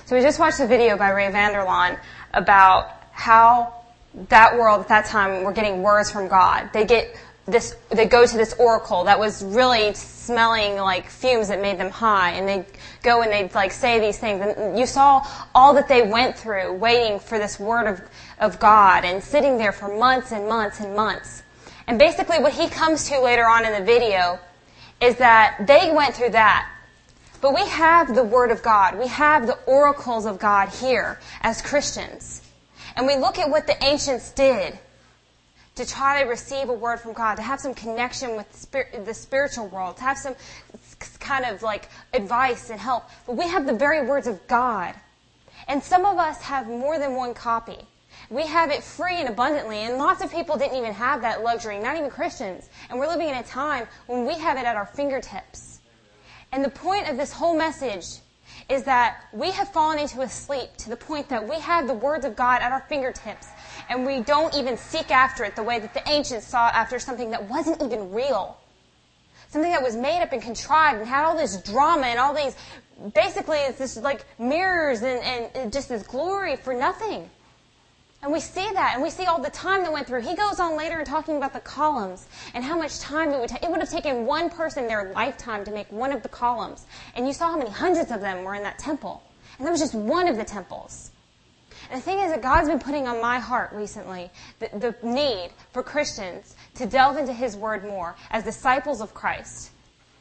So we just watched a video by Ray Vander Laan about how that world at that time were getting words from God. They go to this oracle that was really smelling like fumes that made them high, and they go and they'd like say these things. And you saw all that they went through waiting for this word of God and sitting there for months and months and months. And basically what he comes to later on in the video is that they went through that. But we have the Word of God. We have the oracles of God here as Christians. And we look at what the ancients did to try to receive a word from God, to have some connection with the spiritual world, to have some kind of like advice and help. But we have the very words of God. And some of us have more than one copy. We have it free and abundantly, and lots of people didn't even have that luxury, not even Christians. And we're living in a time when we have it at our fingertips. And the point of this whole message is that we have fallen into a sleep to the point that we have the words of God at our fingertips, and we don't even seek after it the way that the ancients sought after something that wasn't even real. Something that was made up and contrived and had all this drama and all these, basically it's this like mirrors and just this glory for nothing. And we see that, and we see all the time that went through. He goes on later and talking about the columns and how much time it would take. It would have taken one person their lifetime to make one of the columns. And you saw how many hundreds of them were in that temple. And that was just one of the temples. And the thing is that God's been putting on my heart recently the need for Christians to delve into His Word more as disciples of Christ.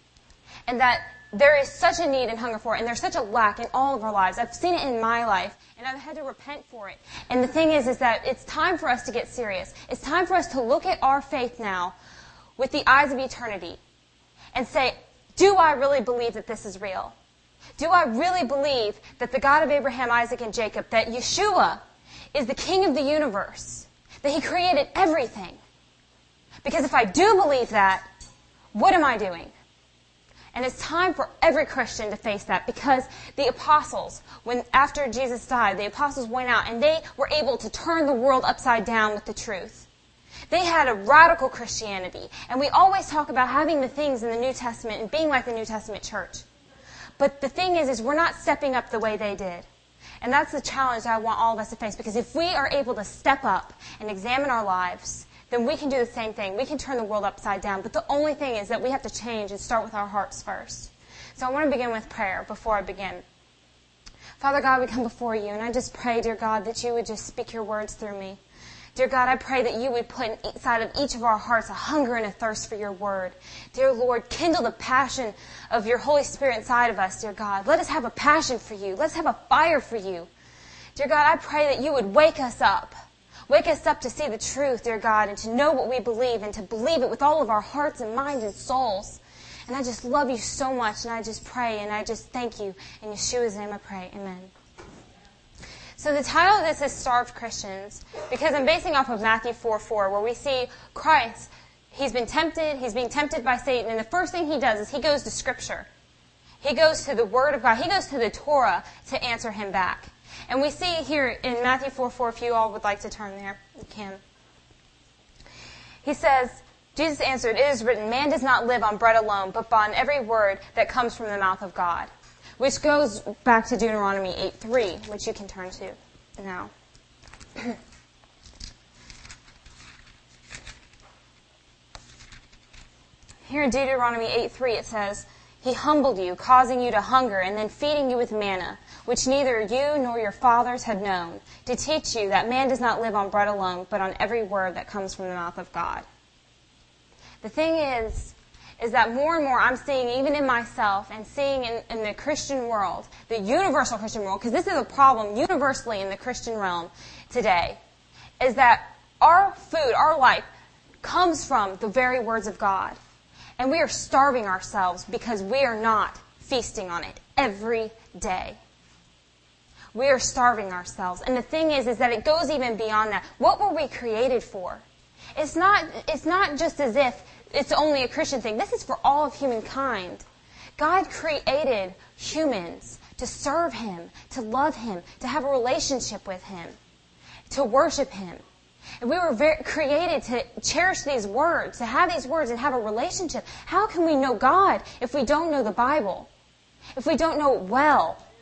And that there is such a need and hunger for it, and there's such a lack in all of our lives. I've seen it in my life, and I've had to repent for it. And the thing is that it's time for us to get serious. It's time for us to look at our faith now with the eyes of eternity and say, do I really believe that this is real? Do I really believe that the God of Abraham, Isaac, and Jacob, that Yeshua is the King of the universe, that He created everything? Because if I do believe that, what am I doing? And it's time for every Christian to face that, because the apostles, after Jesus died, the apostles went out and they were able to turn the world upside down with the truth. They had a radical Christianity. And we always talk about having the things in the New Testament and being like the New Testament church. But the thing is we're not stepping up the way they did. And that's the challenge I want all of us to face, because if we are able to step up and examine our lives, then we can do the same thing. We can turn the world upside down. But the only thing is that we have to change and start with our hearts first. So I want to begin with prayer before I begin. Father God, we come before you, and I just pray, dear God, that you would just speak your words through me. Dear God, I pray that you would put inside of each of our hearts a hunger and a thirst for your word. Dear Lord, kindle the passion of your Holy Spirit inside of us, dear God. Let us have a passion for you. Let's have a fire for you. Dear God, I pray that you would wake us up. Wake us up to see the truth, dear God, and to know what we believe, and to believe it with all of our hearts and minds and souls. And I just love you so much, and I just pray, and I just thank you. In Yeshua's name I pray. Amen. So the title of this is Starved Christians, because I'm basing off of Matthew 4:4, where we see Christ, he's being tempted by Satan, and the first thing he does is he goes to Scripture. He goes to the Word of God. He goes to the Torah to answer him back. And we see here in Matthew 4:4, if you all would like to turn there, you can. He says, Jesus answered, "It is written, man does not live on bread alone, but on every word that comes from the mouth of God." Which goes back to Deuteronomy 8:3, which you can turn to now. Here in Deuteronomy 8:3 it says, "He humbled you, causing you to hunger, and then feeding you with manna, which neither you nor your fathers had known, to teach you that man does not live on bread alone, but on every word that comes from the mouth of God." The thing is that more and more I'm seeing, even in myself, and seeing in the Christian world, the universal Christian world, because this is a problem universally in the Christian realm today, is that our food, our life, comes from the very words of God. And we are starving ourselves because we are not feasting on it every day. We are starving ourselves. And the thing is that it goes even beyond that. What were we created for? It's not just as if it's only a Christian thing. This is for all of humankind. God created humans to serve Him, to love Him, to have a relationship with Him, to worship Him. And we were created to cherish these words, to have these words and have a relationship. How can we know God if we don't know the Bible? If we don't know it well?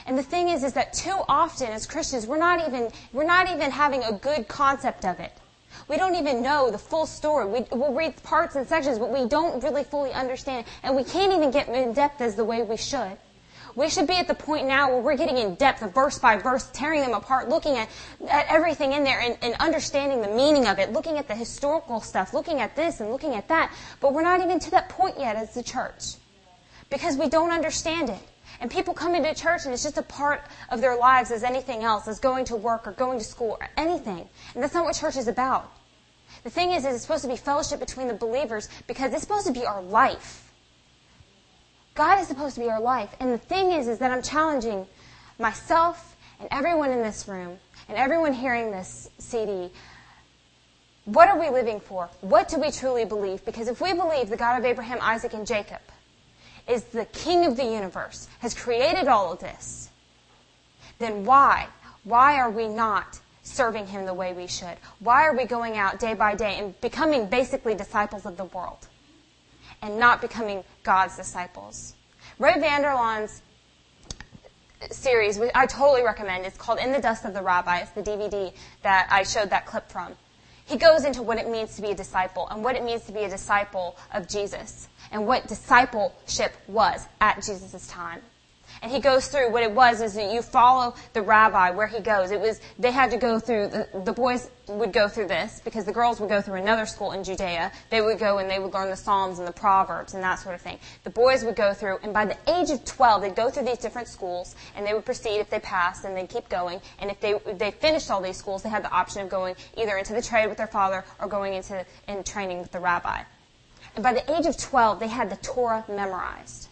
And the thing is that too often as Christians, we're not even having a good concept of it. We don't even know the full story. We'll read parts and sections, but we don't really fully understand it. And we can't even get in depth as the way we should. We should be at the point now where we're getting in depth, verse by verse, tearing them apart, looking at everything in there and understanding the meaning of it, looking at the historical stuff, looking at this and looking at that. But we're not even to that point yet as the church because we don't understand it. And people come into church and it's just a part of their lives as anything else, as going to work or going to school or anything. And that's not what church is about. The thing is it's supposed to be fellowship between the believers because it's supposed to be our life. God is supposed to be our life. And the thing is that I'm challenging myself and everyone in this room and everyone hearing this CD. What are we living for? What do we truly believe? Because if we believe the God of Abraham, Isaac, and Jacob is the King of the universe, has created all of this, then why are we not serving Him the way we should? Why are we going out day by day and becoming basically disciples of the world and not becoming God's disciples? Ray Vander Laan's series, which I totally recommend, it's called In the Dust of the Rabbi. It's the DVD that I showed that clip from. He goes into what it means to be a disciple and what it means to be a disciple of Jesus and what discipleship was at Jesus' time. And he goes through what it was is that you follow the rabbi where he goes. They had to go through, the boys would go through this because the girls would go through another school in Judea. They would go and they would learn the Psalms and the Proverbs and that sort of thing. The boys would go through, and by the age of 12, they'd go through these different schools and they would proceed if they passed and they'd keep going. And if they finished all these schools, they had the option of going either into the trade with their father or going in training with the rabbi. And by the age of 12, they had the Torah memorized.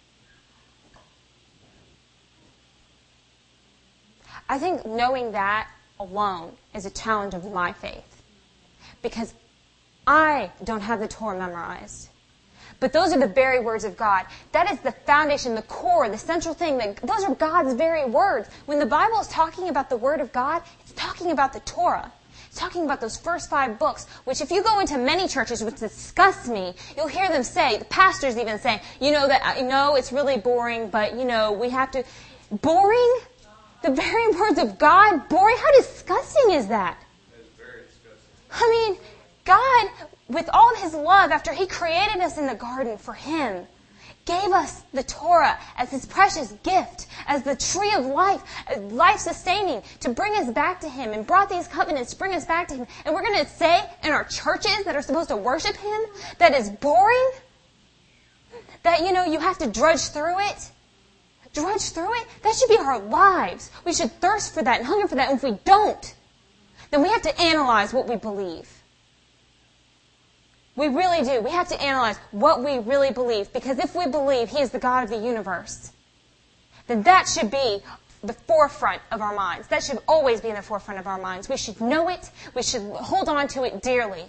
I think knowing that alone is a challenge of my faith. Because I don't have the Torah memorized. But those are the very words of God. That is the foundation, the core, the central thing. Those are God's very words. When the Bible is talking about the Word of God, it's talking about the Torah. It's talking about those first 5 books, which if you go into many churches, which disgusts me, you'll hear them say, the pastors even say, it's really boring, but, we have to... Boring? The very words of God? Boring? How disgusting is that? That is very disgusting. I mean, God, with all of His love, after He created us in the garden for Him, gave us the Torah as His precious gift, as the tree of life, life-sustaining, to bring us back to Him, and brought these covenants to bring us back to Him. And we're going to say in our churches that are supposed to worship Him that is boring? That, you have to drudge through it? Drudge through it? That should be our lives. We should thirst for that and hunger for that. And if we don't, then we have to analyze what we believe. We really do. We have to analyze what we really believe. Because if we believe He is the God of the universe, then that should be the forefront of our minds. That should always be in the forefront of our minds. We should know it. We should hold on to it dearly.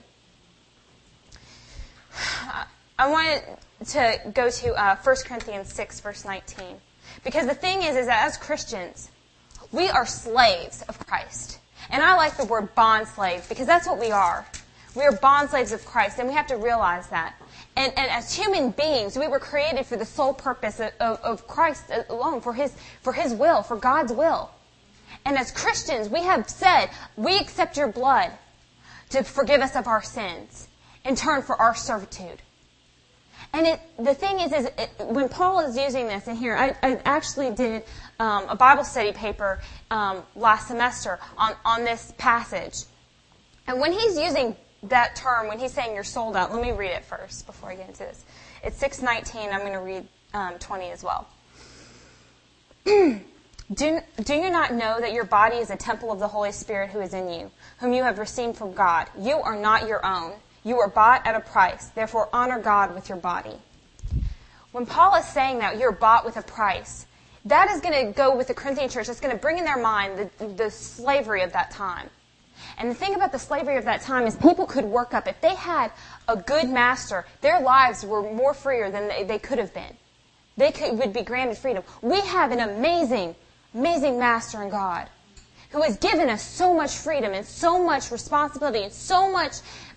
I wanted to go to 1 Corinthians 6, verse 19. Because the thing is that as Christians, we are slaves of Christ. And I like the word bond slave because that's what we are. We are bond slaves of Christ, and we have to realize that. And as human beings, we were created for the sole purpose of Christ alone, for His will, for God's will. And as Christians, we have said, we accept your blood to forgive us of our sins in turn for our servitude. And the thing is when Paul is using this in here, I actually did a Bible study paper last semester on this passage. And when he's using that term, when he's saying you're sold out, let me read it first before I get into this. It's 6:19. I'm going to read 20 as well. Do you not know that your body is a temple of the Holy Spirit who is in you, whom you have received from God? You are not your own. You are bought at a price. Therefore, honor God with your body. When Paul is saying that you're bought with a price, that is going to go with the Corinthian church. It's going to bring in their mind the slavery of that time. And the thing about the slavery of that time is people could work up. If they had a good master, their lives were more freer than they could have been. Would be granted freedom. We have an amazing, amazing master in God who has given us so much freedom and so much responsibility and so much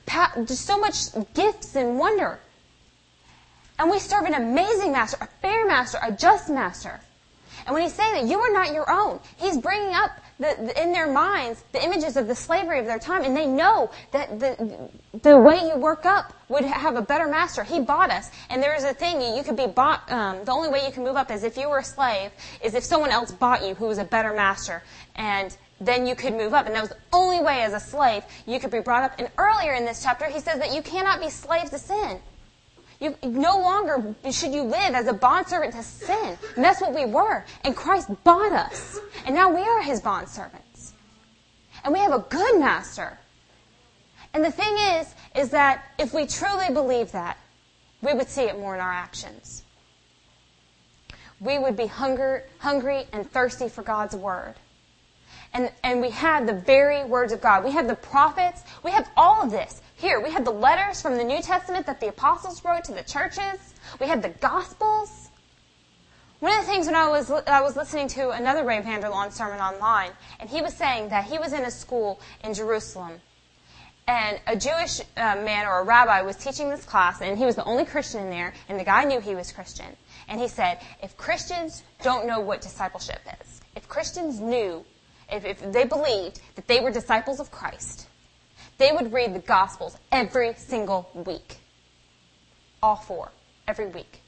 gifts and wonder. And we serve an amazing master, a fair master, a just master. And when he's saying that, you are not your own. He's bringing up in their minds the images of the slavery of their time, and they know that the way you work up would have a better master. He bought us, and there is a thing you could be bought. The only way you can move up is if you were a slave, is if someone else bought you who was a better master, and then you could move up. And that was the only way as a slave you could be brought up. And earlier in this chapter, he says that you cannot be slaves to sin. You no longer should you live as a bondservant to sin. And that's what we were. And Christ bought us. And now we are his bondservants. And we have a good master. And the thing is that if we truly believe that, we would see it more in our actions. We would be hungry and thirsty for God's word. And we have the very words of God. We have the prophets. We have all of this. Here, we have the letters from the New Testament that the apostles wrote to the churches. We have the Gospels. One of the things when I was listening to another Ray Vander Laan sermon online, and he was saying that he was in a school in Jerusalem, and a Jewish man or a rabbi was teaching this class, and he was the only Christian in there, and the guy knew he was Christian. And he said, if Christians don't know what discipleship is, if Christians knew, if they believed that they were disciples of Christ, they would read the Gospels every single week. All 4, every week.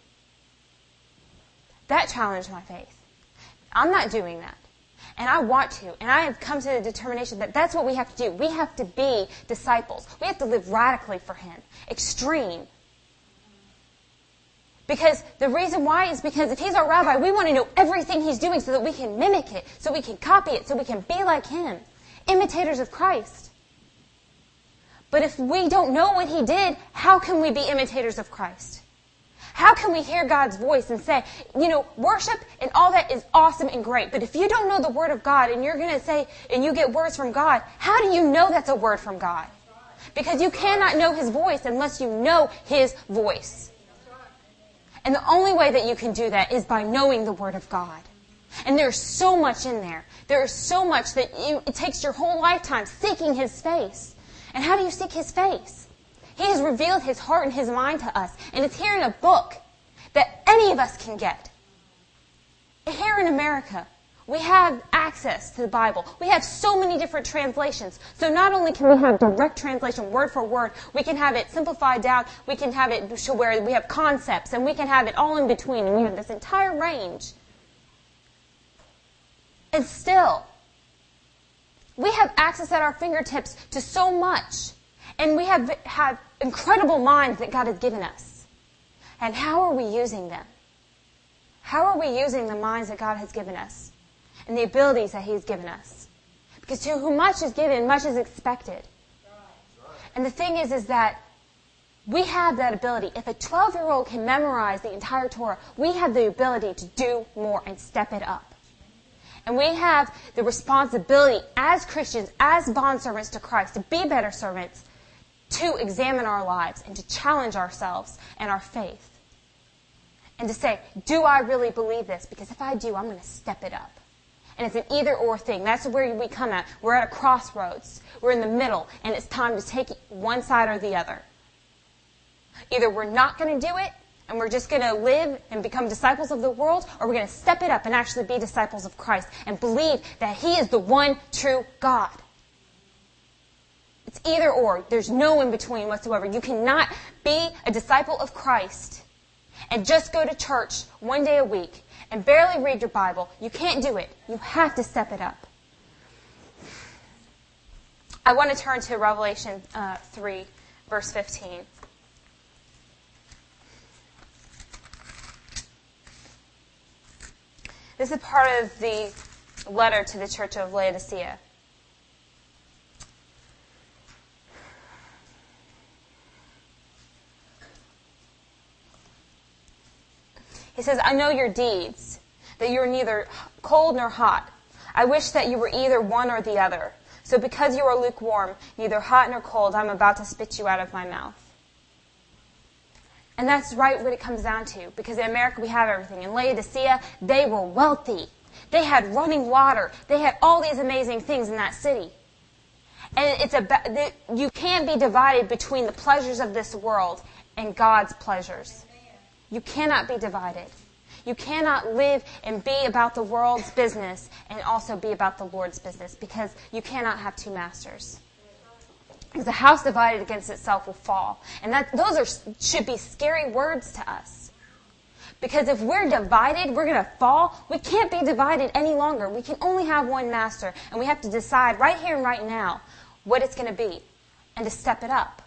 That challenged my faith. I'm not doing that. And I want to. And I have come to the determination that that's what we have to do. We have to be disciples. We have to live radically for him. Extreme. Because the reason why is because if he's our rabbi, we want to know everything he's doing so that we can mimic it, so we can copy it, so we can be like him. Imitators of Christ. But if we don't know what he did, how can we be imitators of Christ? How can we hear God's voice and say, worship and all that is awesome and great, but if you don't know the Word of God and you're going to say, and you get words from God, how do you know that's a word from God? Because you cannot know his voice unless you know his voice. And the only way that you can do that is by knowing the Word of God. And there's so much in there. There is so much that it takes your whole lifetime seeking his face. And how do you seek his face? He has revealed his heart and his mind to us. And it's here in a book that any of us can get. Here in America, we have access to the Bible. We have so many different translations. So not only can we have direct translation, word for word, we can have it simplified down, we can have it to where we have concepts, and we can have it all in between, and we have this entire range. And still, we have access at our fingertips to so much. And we have incredible minds that God has given us. And how are we using them? How are we using the minds that God has given us? And the abilities that he's given us? Because to whom much is given, much is expected. And the thing is that we have that ability. If a 12-year-old can memorize the entire Torah, we have the ability to do more and step it up. And we have the responsibility as Christians, as bondservants to Christ, to be better servants, to examine our lives and to challenge ourselves and our faith. And to say, do I really believe this? Because if I do, I'm going to step it up. And it's an either-or thing. That's where we come at. We're at a crossroads. We're in the middle, and it's time to take one side or the other. Either we're not going to do it, and we're just going to live and become disciples of the world, or we're going to step it up and actually be disciples of Christ and believe that he is the one true God. It's either or. There's no in between whatsoever. You cannot be a disciple of Christ and just go to church one day a week and barely read your Bible. You can't do it. You have to step it up. I want to turn to Revelation 3, verse 15. This is part of the letter to the church of Laodicea. He says, I know your deeds, that you are neither cold nor hot. I wish that you were either one or the other. So because you are lukewarm, neither hot nor cold, I'm about to spit you out of my mouth. And that's right what it comes down to. Because in America, we have everything. In Laodicea, they were wealthy. They had running water. They had all these amazing things in that city. And you can't be divided between the pleasures of this world and God's pleasures. You cannot be divided. You cannot live and be about the world's business and also be about the Lord's business, because you cannot have two masters. Because the house divided against itself will fall. And should be scary words to us. Because if we're divided, we're going to fall. We can't be divided any longer. We can only have one master. And we have to decide right here and right now what it's going to be and to step it up.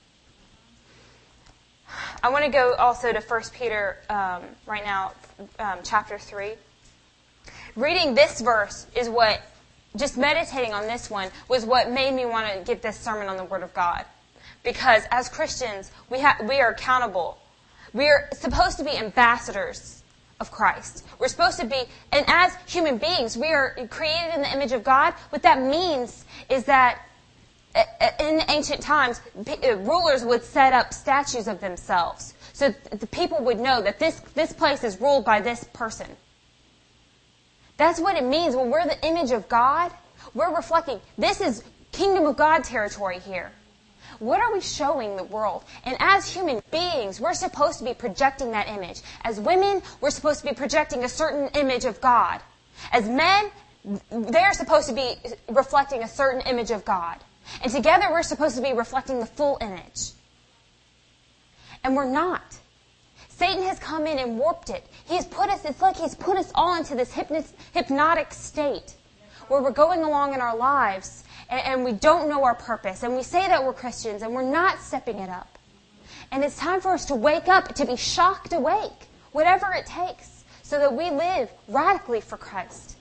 I want to go also to 1 Peter right now, chapter 3. Reading this verse is what, just meditating on this one, was what made me want to get this sermon on the Word of God. Because as Christians, we are accountable. We are supposed to be ambassadors of Christ. We're supposed to be, and as human beings, we are created in the image of God. What that means is that in ancient times, rulers would set up statues of themselves. So the people would know that this place is ruled by this person. That's what it means when we're the image of God. We're reflecting, this is kingdom of God territory here. What are we showing the world? And as human beings, we're supposed to be projecting that image. As women, we're supposed to be projecting a certain image of God. As men, they're supposed to be reflecting a certain image of God. And together, we're supposed to be reflecting the full image. And we're not. Satan has come in and warped it. It's like he's put us all into this hypnotic state where we're going along in our lives and we don't know our purpose. And we say that we're Christians and we're not stepping it up. And it's time for us to wake up, to be shocked awake, whatever it takes, so that we live radically for Christ.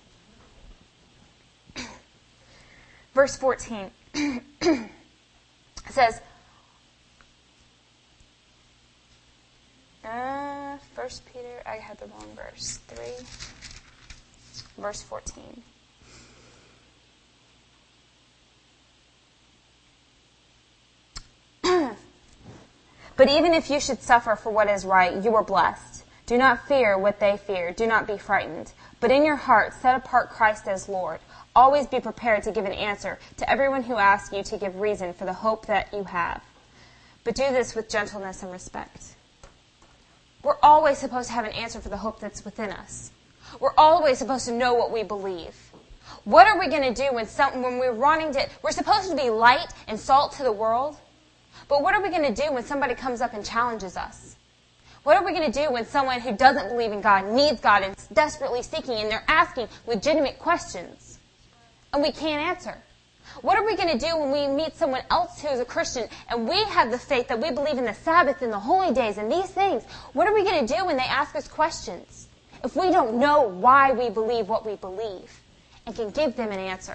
Verse 14 says, 1 Peter, I had the wrong verse, 3, verse 14. But even if you should suffer for what is right, you are blessed. Do not fear what they fear. Do not be frightened. But in your heart, set apart Christ as Lord. Always be prepared to give an answer to everyone who asks you to give reason for the hope that you have. But do this with gentleness and respect. We're always supposed to have an answer for the hope that's within us. We're always supposed to know what we believe. What are we going to do when we're supposed to be light and salt to the world? But what are we going to do when somebody comes up and challenges us? What are we going to do when someone who doesn't believe in God, needs God, and is desperately seeking, and they're asking legitimate questions, and we can't answer? What are we going to do when we meet someone else who's a Christian, and we have the faith that we believe in the Sabbath and the holy days and these things? What are we going to do when they ask us questions if we don't know why we believe what we believe and can give them an answer?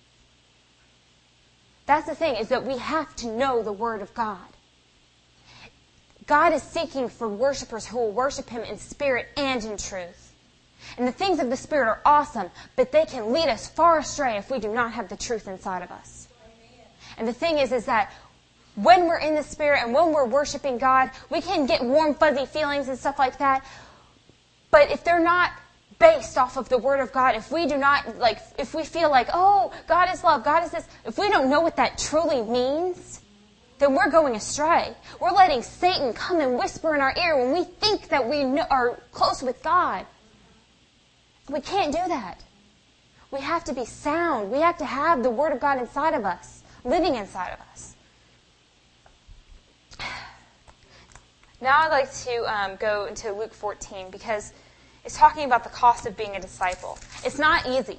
That's the thing, is that we have to know the Word of God. God is seeking for worshipers who will worship Him in spirit and in truth. And the things of the Spirit are awesome, but they can lead us far astray if we do not have the truth inside of us. Amen. And the thing is that when we're in the Spirit and when we're worshiping God, we can get warm, fuzzy feelings and stuff like that. But if they're not based off of the Word of God, if we do not, if we feel like, oh, God is love, God is this, if we don't know what that truly means, then we're going astray. We're letting Satan come and whisper in our ear when we think that we are close with God. We can't do that. We have to be sound. We have to have the Word of God inside of us, living inside of us. Now I'd like to go into Luke 14, because it's talking about the cost of being a disciple. It's not easy.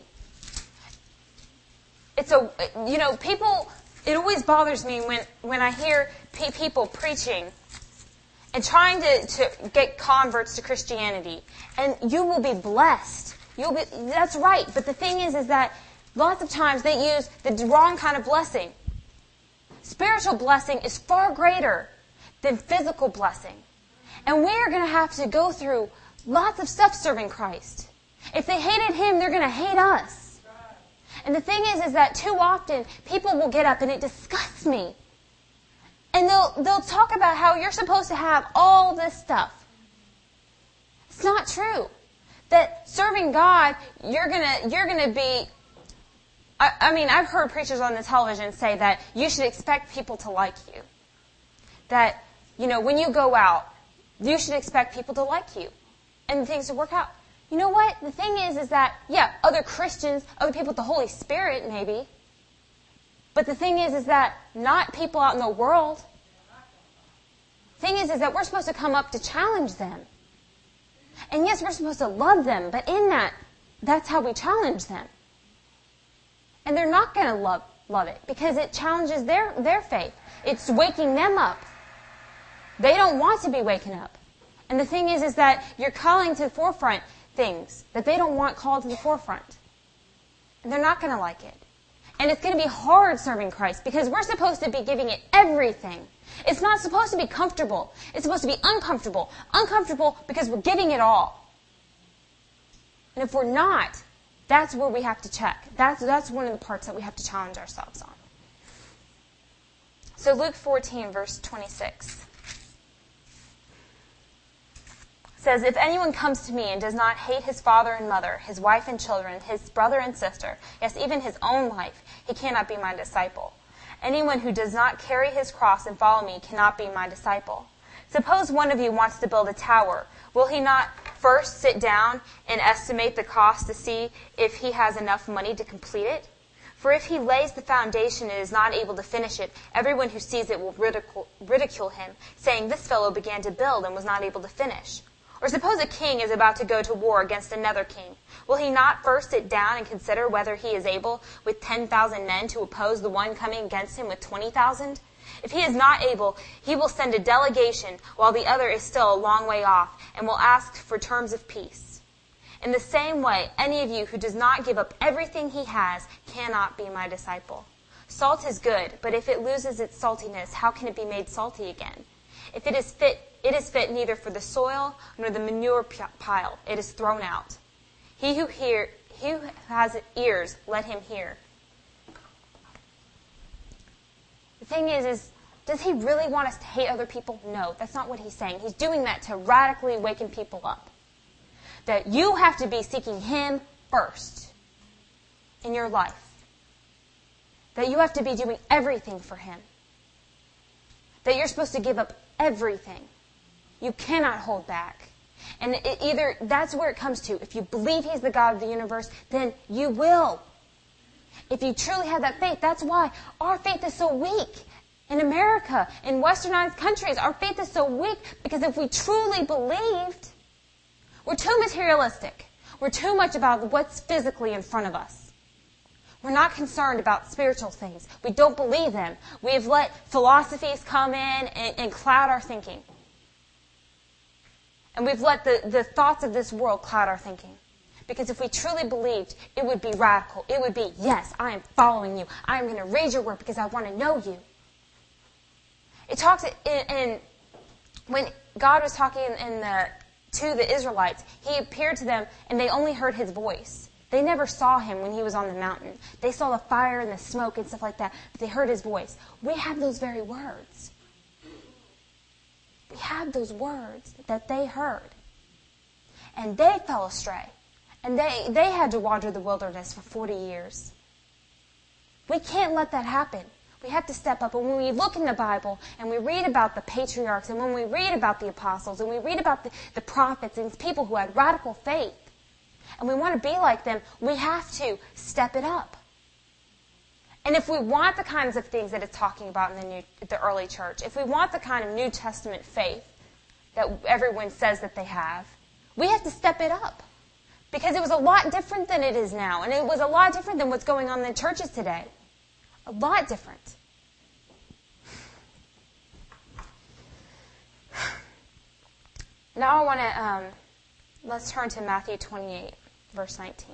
People, it always bothers me when I hear people preaching and trying to get converts to Christianity. And you will be blessed. That's right. But the thing is that lots of times they use the wrong kind of blessing. Spiritual blessing is far greater than physical blessing. And we are going to have to go through lots of stuff serving Christ. If they hated Him, they're going to hate us. And the thing is that too often people will get up, and it disgusts me. And they'll talk about how you're supposed to have all this stuff. It's not true. That serving God, you're gonna be. I've heard preachers on the television say that you should expect people to like you. That when you go out, you should expect people to like you. and things to work out. You know what? The thing is that, yeah, other Christians, other people with the Holy Spirit, maybe. But the thing is that not people out in the world. The thing is that we're supposed to come up to challenge them. And yes, we're supposed to love them, but in that's how we challenge them. And they're not going to love it because it challenges their faith. It's waking them up. They don't want to be waken up. And the thing is that you're calling to the forefront things that they don't want called to the forefront. And they're not going to like it. And it's going to be hard serving Christ because we're supposed to be giving it everything. It's not supposed to be comfortable. It's supposed to be uncomfortable. Uncomfortable because we're giving it all. And if we're not, that's where we have to check. That's one of the parts that we have to challenge ourselves on. So Luke 14, verse 26 says, "If anyone comes to me and does not hate his father and mother, his wife and children, his brother and sister, yes, even his own life, he cannot be my disciple. Anyone who does not carry his cross and follow me cannot be my disciple. Suppose one of you wants to build a tower. Will he not first sit down and estimate the cost to see if he has enough money to complete it? For if he lays the foundation and is not able to finish it, everyone who sees it will ridicule him, saying, 'This fellow began to build and was not able to finish.' Or suppose a king is about to go to war against another king. Will he not first sit down and consider whether he is able with 10,000 men to oppose the one coming against him with 20,000? If he is not able, he will send a delegation while the other is still a long way off and will ask for terms of peace. In the same way, any of you who does not give up everything he has cannot be my disciple. Salt is good, but if it loses its saltiness, how can it be made salty again? If it is fit neither for the soil nor the manure pile. It is thrown out. He who has ears, let him hear." The thing is, does he really want us to hate other people? No, that's not what he's saying. He's doing that to radically waken people up. That you have to be seeking him first in your life. That you have to be doing everything for him. That you're supposed to give up everything. You cannot hold back. And that's where it comes to. If you believe he's the God of the universe, then you will. If you truly have that faith, that's why our faith is so weak. In America, in westernized countries, our faith is so weak because if we truly believed, we're too materialistic. We're too much about what's physically in front of us. We're not concerned about spiritual things. We don't believe them. We've let philosophies come in and cloud our thinking. And we've let the thoughts of this world cloud our thinking. Because if we truly believed, it would be radical. It would be, yes, I am following you. I am going to read your word because I want to know you. It talks in when God was talking to the Israelites, he appeared to them and they only heard his voice. They never saw him when he was on the mountain. They saw the fire and the smoke and stuff like that, but they heard his voice. We have those very words. We have those words that they heard. And they fell astray. And they had to wander the wilderness for 40 years. We can't let that happen. We have to step up. And when we look in the Bible and we read about the patriarchs and when we read about the apostles and we read about the prophets and people who had radical faith and we want to be like them, we have to step it up. And if we want the kinds of things that it's talking about in the early church, if we want the kind of New Testament faith that everyone says that they have, we have to step it up. Because it was a lot different than it is now. And it was a lot different than what's going on in the churches today. A lot different. Now I want to, let's turn to Matthew 28, verse 19.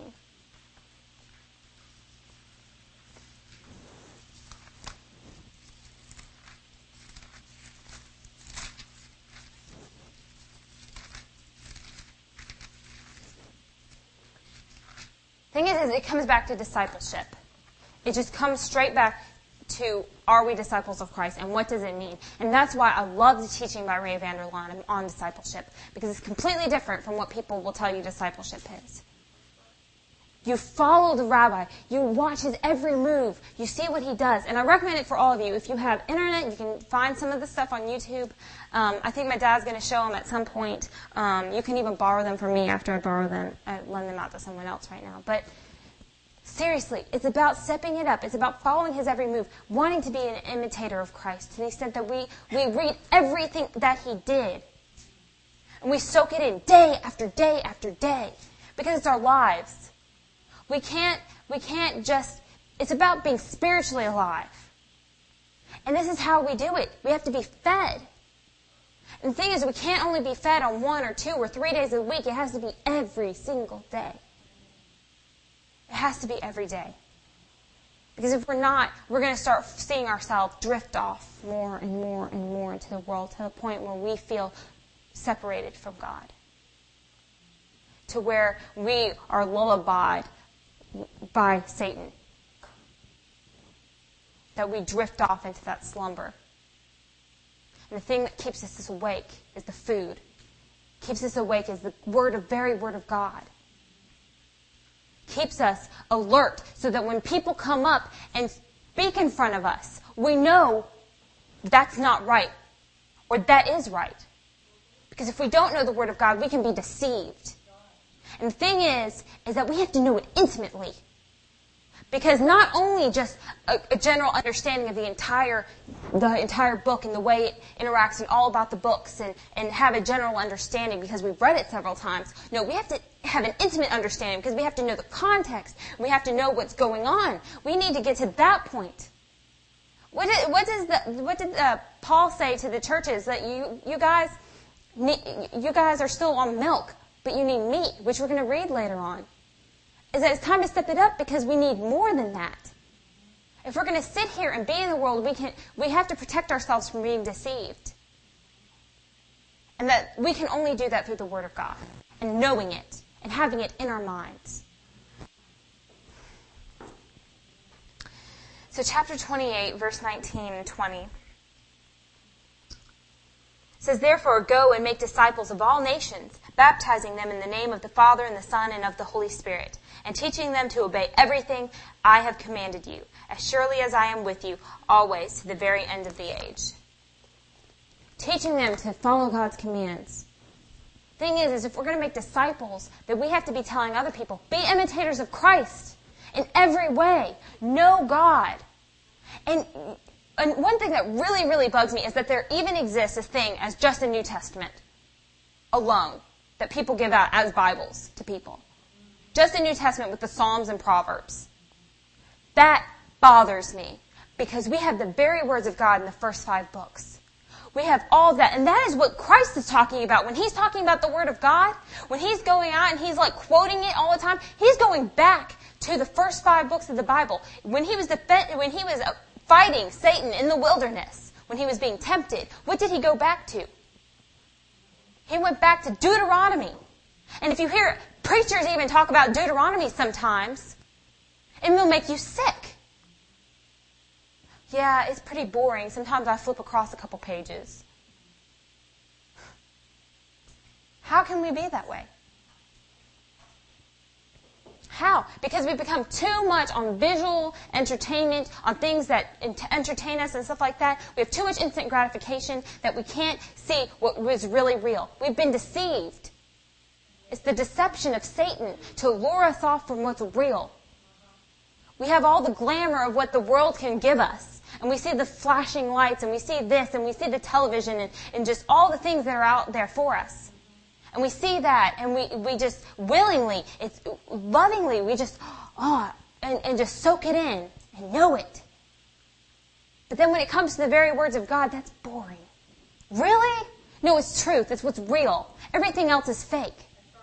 Thing is, it comes back to discipleship. It just comes straight back to, are we disciples of Christ, and what does it mean? And that's why I love the teaching by Ray Vander Laan on discipleship, because it's completely different from what people will tell you discipleship is. You follow the rabbi. You watch his every move. You see what he does. And I recommend it for all of you. If you have internet, you can find some of the stuff on YouTube. I think my dad's going to show them at some point. You can even borrow them from me after I borrow them. I lend them out to someone else right now. But seriously, it's about stepping it up. It's about following his every move, wanting to be an imitator of Christ to the extent that we read everything that he did. And we soak it in day after day after day because it's our lives. We can't just, it's about being spiritually alive. And this is how we do it. We have to be fed. And the thing is, we can't only be fed on 1 or 2 or 3 days a week. It has to be every single day. It has to be every day. Because if we're not, we're going to start seeing ourselves drift off more and more and more into the world to the point where we feel separated from God. To where we are lullabied by Satan. That we drift off into that slumber. And the thing that keeps us awake is the food. Keeps us awake is the very word of God. Keeps us alert so that when people come up and speak in front of us, we know that's not right or that is right. Because if we don't know the Word of God, we can be deceived. And the thing is that we have to know it intimately. Because not only just a general understanding of the entire book and the way it interacts and all about the books and have a general understanding because we've read it several times. No, we have to have an intimate understanding because we have to know the context. We have to know what's going on. We need to get to that point. What did Paul say to the churches? That you guys are still on milk, but you need meat, which we're going to read later on. Is that it's time to step it up because we need more than that. If we're going to sit here and be in the world, we have to protect ourselves from being deceived. And that we can only do that through the Word of God and knowing it and having it in our minds. So chapter 28, verse 19 and 20. It says, "Therefore go and make disciples of all nations, baptizing them in the name of the Father and the Son and of the Holy Spirit, and teaching them to obey everything I have commanded you, as surely as I am with you always to the very end of the age." Teaching them to follow God's commands. Thing is if we're going to make disciples, then we have to be telling other people, be imitators of Christ in every way. Know God. And one thing that really, really bugs me is that there even exists a thing as just a New Testament alone that people give out as Bibles to people. Just a New Testament with the Psalms and Proverbs. That bothers me because we have the very words of God in the first 5 books. We have all of that, and that is what Christ is talking about. When he's talking about the Word of God, when he's going out and he's like quoting it all the time, he's going back to the first 5 books of the Bible. When he was fighting Satan in the wilderness, when he was being tempted, what did he go back to? He went back to Deuteronomy. And if you hear preachers even talk about Deuteronomy sometimes, it will make you sick. Yeah, it's pretty boring. Sometimes I flip across a couple pages. How can we be that way? How? Because we've become too much on visual entertainment, on things that entertain us and stuff like that. We have too much instant gratification that we can't see what was really real. We've been deceived. It's the deception of Satan to lure us off from what's real. We have all the glamour of what the world can give us. And we see the flashing lights, and we see this, and we see the television, and just all the things that are out there for us. And we see that, and we just willingly, it's lovingly, we just, and just soak it in and know it. But then when it comes to the very words of God, that's boring. Really? No, it's truth. It's what's real. Everything else is fake.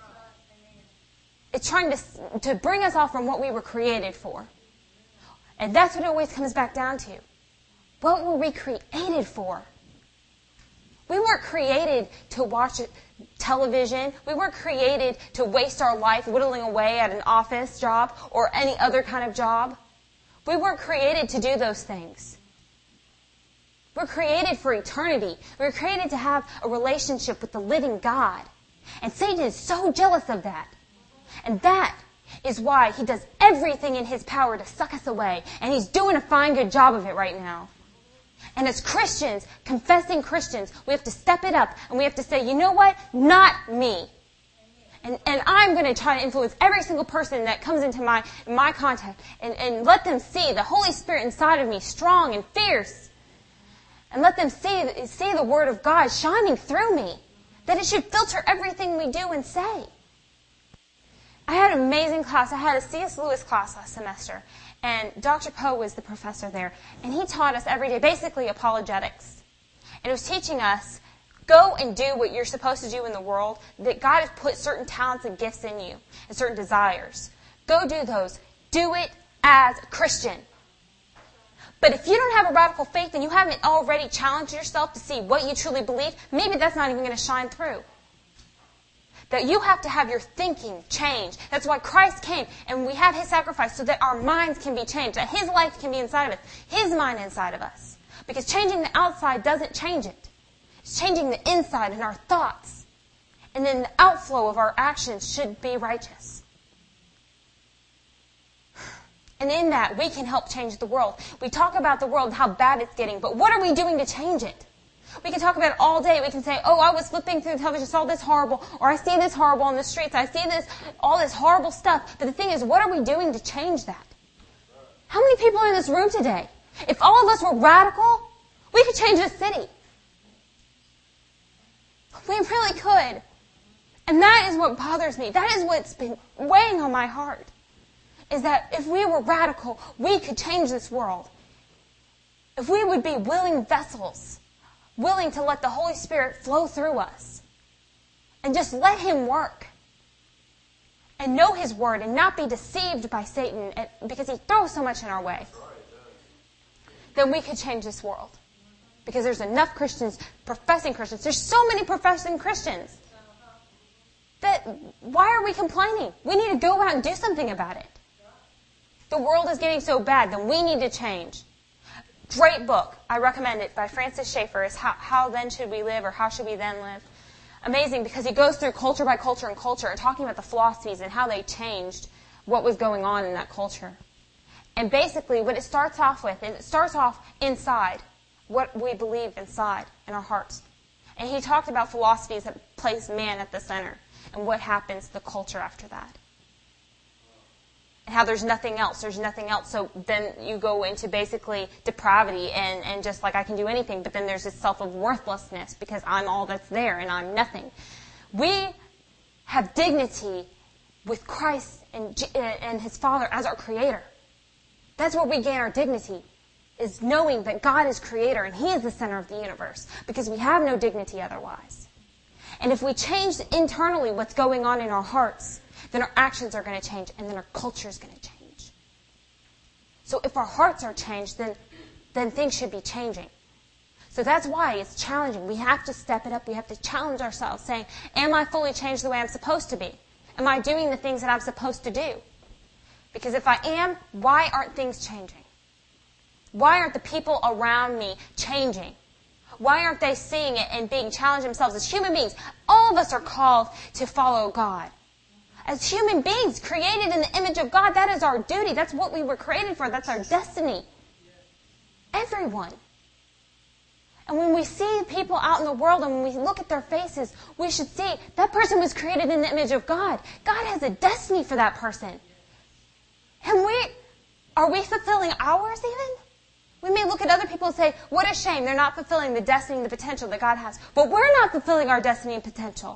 It's trying to bring us off from what we were created for. And that's what it always comes back down to. What were we created for? We weren't created to watch television. We weren't created to waste our life whittling away at an office job or any other kind of job. We weren't created to do those things. We're created for eternity. We're created to have a relationship with the living God. And Satan is so jealous of that. And that is why he does everything in his power to suck us away. And he's doing a fine, good job of it right now. And as Christians, confessing Christians, we have to step it up and we have to say, you know what? Not me. And I'm going to try to influence every single person that comes into my contact and let them see the Holy Spirit inside of me, strong and fierce. And let them see the Word of God shining through me. That it should filter everything we do and say. I had an amazing class. I had a C.S. Lewis class last semester. And Dr. Poe was the professor there. And he taught us every day, basically apologetics. And it was teaching us, go and do what you're supposed to do in the world. That God has put certain talents and gifts in you. And certain desires. Go do those. Do it as a Christian. But if you don't have a radical faith and you haven't already challenged yourself to see what you truly believe, maybe that's not even going to shine through. That you have to have your thinking changed. That's why Christ came and we have His sacrifice so that our minds can be changed, that His life can be inside of us, His mind inside of us. Because changing the outside doesn't change it. It's changing the inside and our thoughts. And then the outflow of our actions should be righteous. And in that, we can help change the world. We talk about the world and how bad it's getting, but what are we doing to change it? We can talk about it all day. We can say, oh, I was flipping through the television, saw this horrible, or I see this horrible on the streets, I see all this horrible stuff. But the thing is, what are we doing to change that? How many people are in this room today? If all of us were radical, we could change this city. We really could. And that is what bothers me. That is what's been weighing on my heart. Is that if we were radical, we could change this world. If we would be willing vessels, willing to let the Holy Spirit flow through us, and just let Him work, and know His Word, and not be deceived by Satan, because he throws so much in our way, then we could change this world. Because there's enough Christians, professing Christians, there's so many professing Christians, that why are we complaining? We need to go out and do something about it. The world is getting so bad, then we need to change. Great book. I recommend it by Francis Schaeffer. Is How Then Should We Live, or How Should We Then Live? Amazing, because he goes through culture by culture and culture and talking about the philosophies and how they changed what was going on in that culture. And basically what it starts off with, is it starts off inside, what we believe inside in our hearts. And he talked about philosophies that place man at the center and what happens to the culture after that. And how there's nothing else. There's nothing else. So then you go into basically depravity and just like I can do anything. But then there's this self of worthlessness because I'm all that's there and I'm nothing. We have dignity with Christ and His Father as our Creator. That's where we gain our dignity, is knowing that God is Creator and He is the center of the universe, because we have no dignity otherwise. And if we change internally what's going on in our hearts, then our actions are going to change, and then our culture is going to change. So if our hearts are changed, then things should be changing. So that's why it's challenging. We have to step it up. We have to challenge ourselves, saying, am I fully changed the way I'm supposed to be? Am I doing the things that I'm supposed to do? Because if I am, why aren't things changing? Why aren't the people around me changing? Why aren't they seeing it and being challenged themselves? As human beings, all of us are called to follow God. As human beings, created in the image of God, that is our duty. That's what we were created for. That's our destiny. Everyone. And when we see people out in the world and when we look at their faces, we should see that person was created in the image of God. God has a destiny for that person. And are we fulfilling ours even? We may look at other people and say, what a shame, they're not fulfilling the destiny and the potential that God has. But we're not fulfilling our destiny and potential.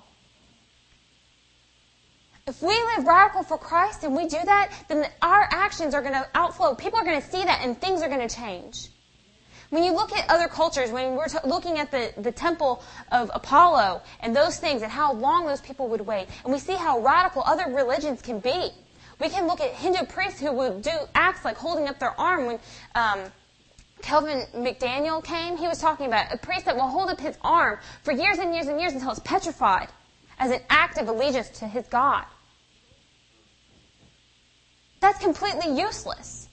If we live radical for Christ and we do that, then our actions are going to outflow. People are going to see that and things are going to change. When you look at other cultures, when we're looking at the temple of Apollo and those things and how long those people would wait, and we see how radical other religions can be. We can look at Hindu priests who would do acts like holding up their arm. When Kelvin McDaniel came, he was talking about a priest that will hold up his arm for years and years and years until it's petrified as an act of allegiance to his God. That's completely useless.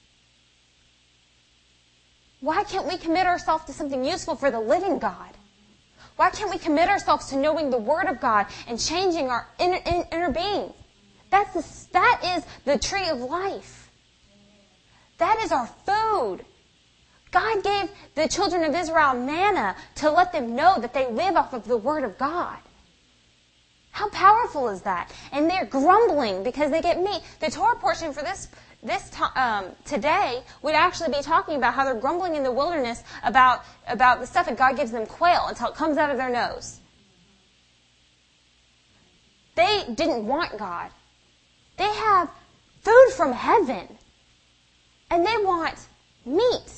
Why can't we commit ourselves to something useful for the living God? Why can't we commit ourselves to knowing the Word of God and changing our inner being? That is the tree of life. That is our food. God gave the children of Israel manna to let them know that they live off of the Word of God. How powerful is that? And they're grumbling because they get meat. The Torah portion for today would actually be talking about how they're grumbling in the wilderness about the stuff, and God gives them quail until it comes out of their nose. They didn't want God. They have food from heaven, and they want meat.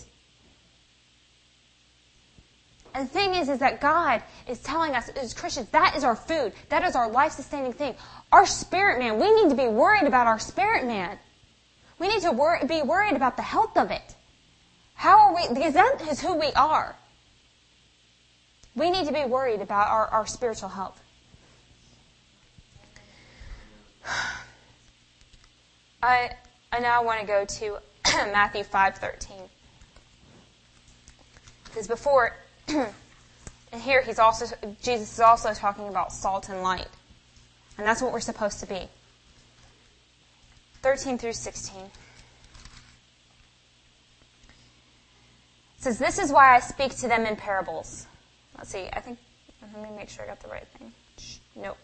And the thing is that God is telling us as Christians, that is our food. That is our life-sustaining thing. Our spirit man, we need to be worried about our spirit man. We need to be worried about the health of it. How are we? Because that is who we are. We need to be worried about our spiritual health. I now want to go to Matthew 5:13. Because before... and here Jesus is also talking about salt and light. And that's what we're supposed to be. 13 through 16. It says, "This is why I speak to them in parables." Let's see, let me make sure I got the right thing. Nope.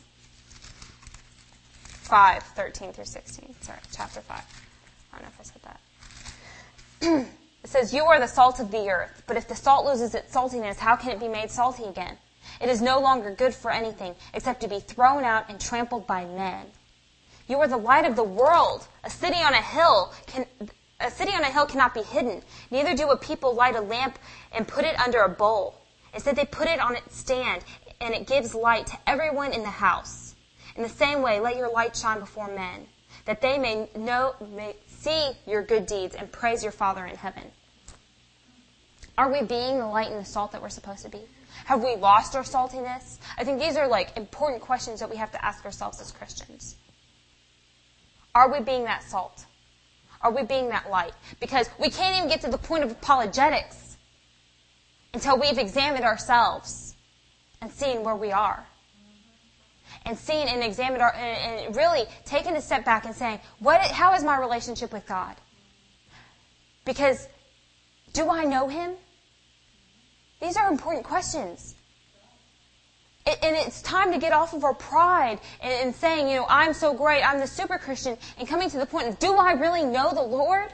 5:13 through 16. Sorry, chapter 5. I don't know if I said that. It says, "You are the salt of the earth, but if the salt loses its saltiness, how can it be made salty again? It is no longer good for anything except to be thrown out and trampled by men. You are the light of the world. A city on a hill cannot be hidden. Neither do a people light a lamp and put it under a bowl. Instead, they put it on its stand, and it gives light to everyone in the house. In the same way, let your light shine before men, that they may see your good deeds and praise your Father in heaven." Are we being the light and the salt that we're supposed to be? Have we lost our saltiness? I think these are important questions that we have to ask ourselves as Christians. Are we being that salt? Are we being that light? Because we can't even get to the point of apologetics until we've examined ourselves and seen where we are. And seen and examined and really taken a step back and saying, how is my relationship with God? Because do I know Him? These are important questions. And it's time to get off of our pride and saying, I'm so great, I'm the super Christian, and coming to the point of, do I really know the Lord?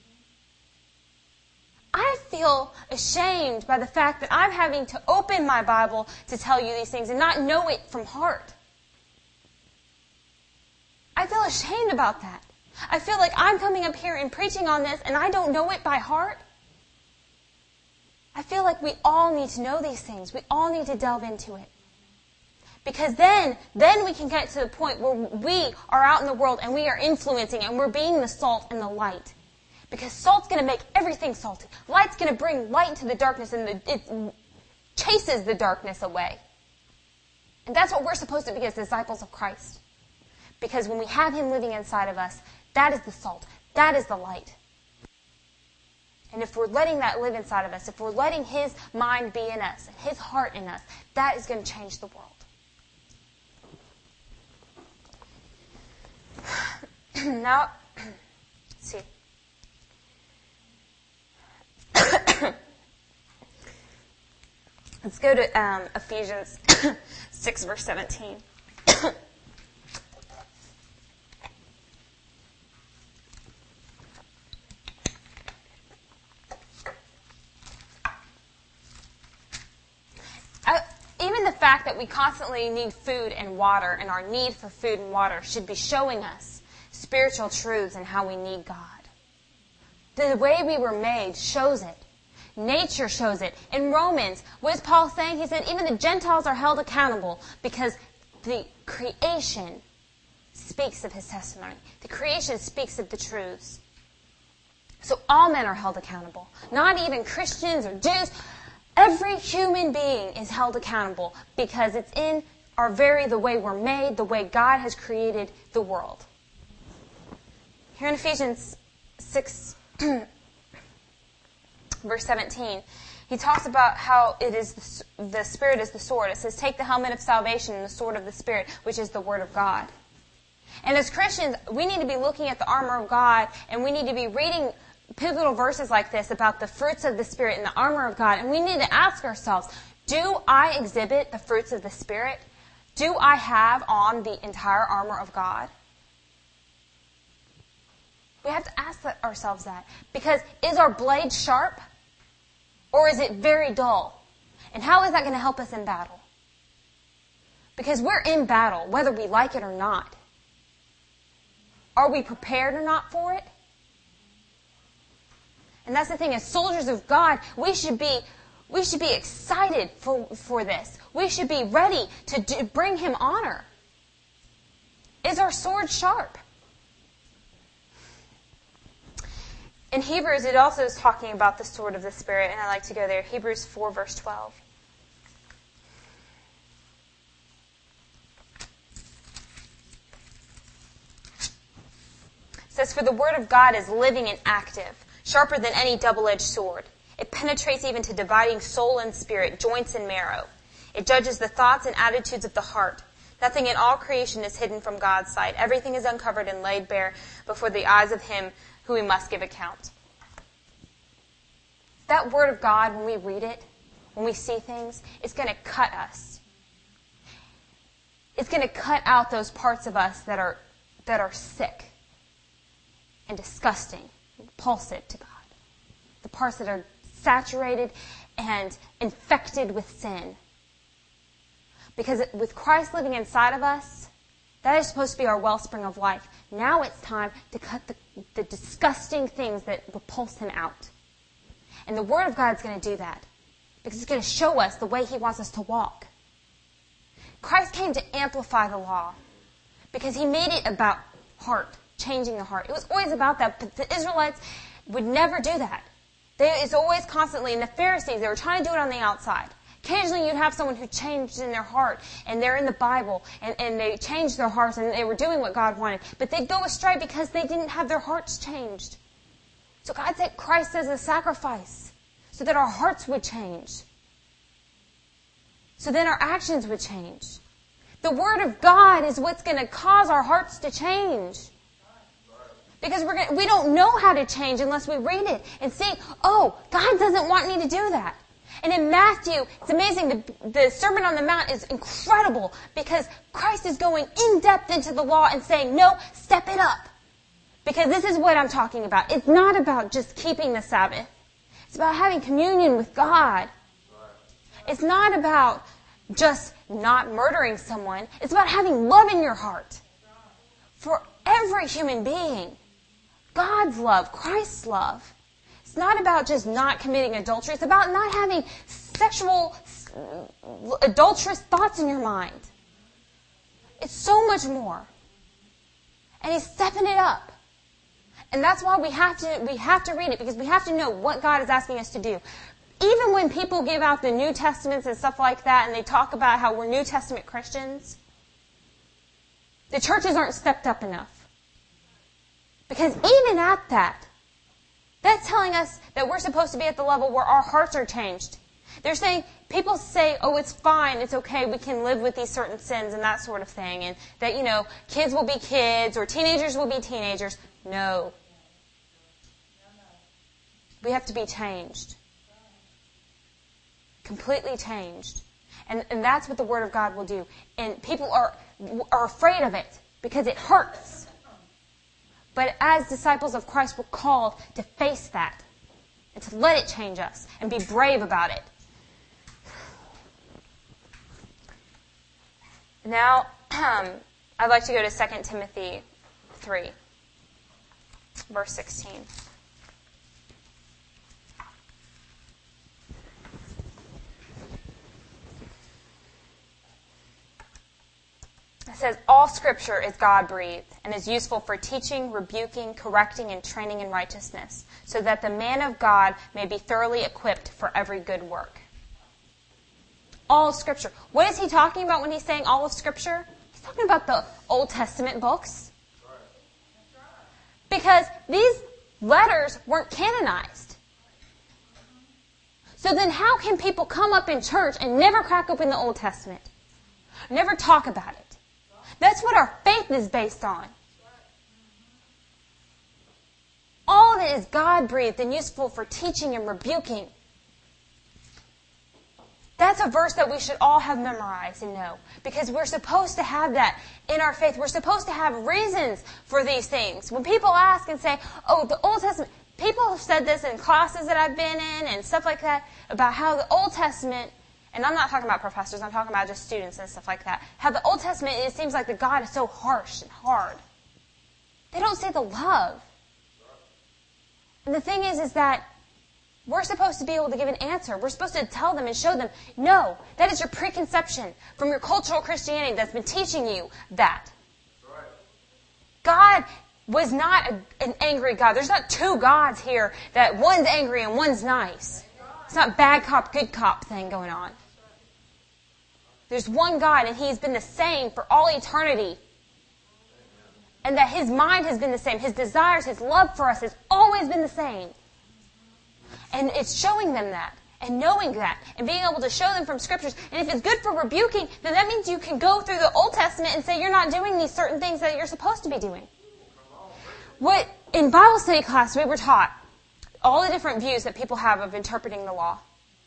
I feel ashamed by the fact that I'm having to open my Bible to tell you these things and not know it from heart. I feel ashamed about that. I feel like I'm coming up here and preaching on this and I don't know it by heart. I feel like we all need to know these things. We all need to delve into it. Because then we can get to the point where we are out in the world and we are influencing and we're being the salt and the light. Because salt's going to make everything salty. Light's going to bring light into the darkness and it chases the darkness away. And that's what we're supposed to be as disciples of Christ. Because when we have Him living inside of us, that is the salt. That is the light. And if we're letting that live inside of us, if we're letting His mind be in us, and His heart in us, that is going to change the world. Now, let's see. Let's go to Ephesians 6, verse 17. Even the fact that we constantly need food and water, and our need for food and water should be showing us spiritual truths and how we need God. The way we were made shows it. Nature shows it. In Romans, what is Paul saying? He said even the Gentiles are held accountable because the creation speaks of His testimony. The creation speaks of the truths. So all men are held accountable. Not even Christians or Jews. Every human being is held accountable because it's in the way we're made, the way God has created the world. Here in Ephesians 6, verse 17, he talks about how it is the Spirit is the sword. It says, take the helmet of salvation and the sword of the Spirit, which is the Word of God. And as Christians, we need to be looking at the armor of God, and we need to be reading pivotal verses like this about the fruits of the Spirit and the armor of God. And we need to ask ourselves, do I exhibit the fruits of the Spirit? Do I have on the entire armor of God? We have to ask ourselves that. Because is our blade sharp? Or is it very dull? And how is that going to help us in battle? Because we're in battle, whether we like it or not. Are we prepared or not for it? And that's the thing, as soldiers of God, we should be excited for this. We should be ready to bring Him honor. Is our sword sharp? In Hebrews, it also is talking about the sword of the Spirit, and I like to go there. Hebrews 4, verse 12. It says, "For the word of God is living and active, sharper than any double-edged sword. It penetrates even to dividing soul and spirit, joints and marrow. It judges the thoughts and attitudes of the heart. Nothing in all creation is hidden from God's sight. Everything is uncovered and laid bare before the eyes of Him who we must give account." That word of God, when we read it, when we see things, it's going to cut us. It's going to cut out those parts of us that are sick and disgusting, repulsive to God. The parts that are saturated and infected with sin. Because with Christ living inside of us, that is supposed to be our wellspring of life. Now it's time to cut the disgusting things that repulse Him out. And the Word of God is going to do that. Because it's going to show us the way He wants us to walk. Christ came to amplify the law. Because He made it about heart, changing the heart. It was always about that, but the Israelites would never do that. It's always constantly, and the Pharisees, they were trying to do it on the outside. Occasionally you'd have someone who changed in their heart, and they're in the Bible, and they changed their hearts, and they were doing what God wanted. But they'd go astray because they didn't have their hearts changed. So God sent Christ as a sacrifice, so that our hearts would change. So then our actions would change. The Word of God is what's going to cause our hearts to change. Because we don't know how to change unless we read it and see, oh, God doesn't want me to do that. And in Matthew, it's amazing, the Sermon on the Mount is incredible because Christ is going in depth into the law and saying, no, step it up. Because this is what I'm talking about. It's not about just keeping the Sabbath. It's about having communion with God. It's not about just not murdering someone. It's about having love in your heart for every human being. God's love, Christ's love. It's not about just not committing adultery. It's about not having sexual, adulterous thoughts in your mind. It's so much more. And He's stepping it up. And that's why we have to read it, because we have to know what God is asking us to do. Even when people give out the New Testaments and stuff like that, and they talk about how we're New Testament Christians, the churches aren't stepped up enough. Because even at that, that's telling us that we're supposed to be at the level where our hearts are changed. They're saying, people say, oh, it's fine, it's okay, we can live with these certain sins and that sort of thing, and that, kids will be kids or teenagers will be teenagers. No. We have to be changed. Completely changed. And that's what the Word of God will do. And people are afraid of it because it hurts. But as disciples of Christ, we're called to face that and to let it change us and be brave about it. Now, I'd like to go to 2 Timothy 3, verse 16. It says, all Scripture is God-breathed and is useful for teaching, rebuking, correcting, and training in righteousness, so that the man of God may be thoroughly equipped for every good work. All of Scripture. What is he talking about when he's saying all of Scripture? He's talking about the Old Testament books. Because these letters weren't canonized. So then how can people come up in church and never crack open the Old Testament? Never talk about it? That's what our faith is based on. All of it is God-breathed and useful for teaching and rebuking. That's a verse that we should all have memorized and know. Because we're supposed to have that in our faith. We're supposed to have reasons for these things. When people ask and say, oh, the Old Testament, people have said this in classes that I've been in and stuff like that, about how the Old Testament, and I'm not talking about professors, I'm talking about just students and stuff like that, how the Old Testament, it seems like the God is so harsh and hard. They don't say the love. And the thing is that we're supposed to be able to give an answer. We're supposed to tell them and show them, no, that is your preconception from your cultural Christianity that's been teaching you that. God was not an angry God. There's not two gods here that one's angry and one's nice. It's not bad cop, good cop thing going on. There's one God, and He's been the same for all eternity. And that His mind has been the same. His desires, His love for us has always been the same. And it's showing them that, and knowing that, and being able to show them from Scriptures. And if it's good for rebuking, then that means you can go through the Old Testament and say you're not doing these certain things that you're supposed to be doing. What in Bible study class we were taught all the different views that people have of interpreting the law.